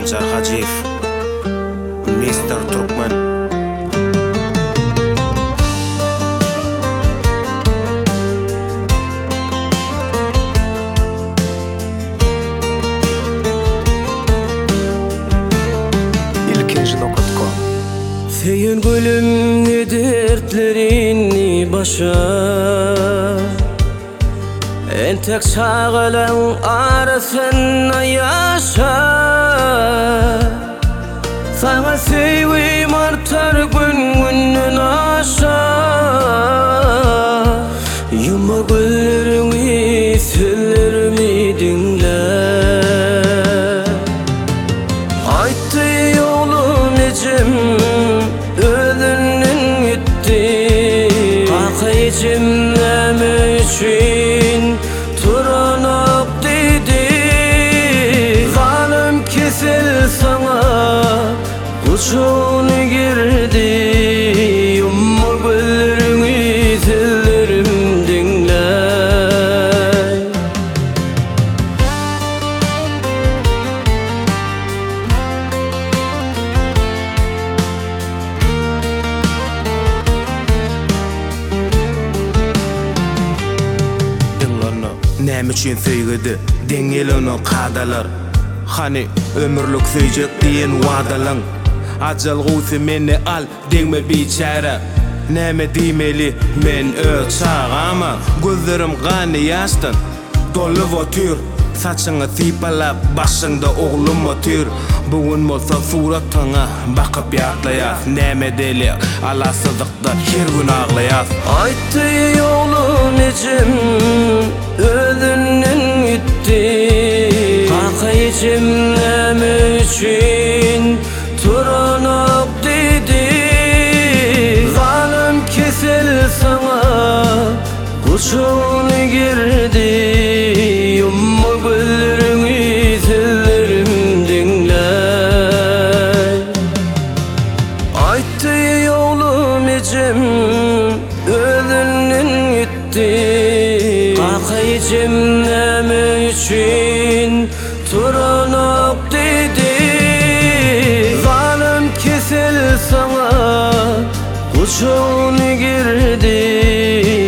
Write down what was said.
Sancar Hacıyev, Mr. Turkmen. İlkinci nokta. Feyyün gülüm dertlerini başa en tek sağılan arasına yaşa. Sana sevim artar gün günden aşa. Yuma güllerimi sözlerimi dinle. Ayttı yolum ecem ödünün gitti. Kakay cimleme için turanıp dedi. Zalim kesil sana uçun girdi. Yumma güllerimi sözlerim dinle. Näme üçin söýgedi deňelini qadalar. Hani ömürlük söýjek diýen wadalan. Ajal gowsy meni al deňme biçara. Näme diýmeli men öz çağama. Gözlerim gany ýaşdan dolu otyr. Saçyňy sypalap başyňda oglum otyr. Bugün bolsa suratyňa bakyp ýatlaýar. Näme delek alasyzlykda her gün aglaýar. Ayttı yolum ecem ödünün gitti. Kakay cimleme için turanıp dedi. Zalim kesil sana uçun girdi. Yumma güllerimi sözlerim dinle. Ayttı yolum ecem ödünün gitti. Kakay cimleme için turanıp dedi. Zalim kesil sana uçun girdi.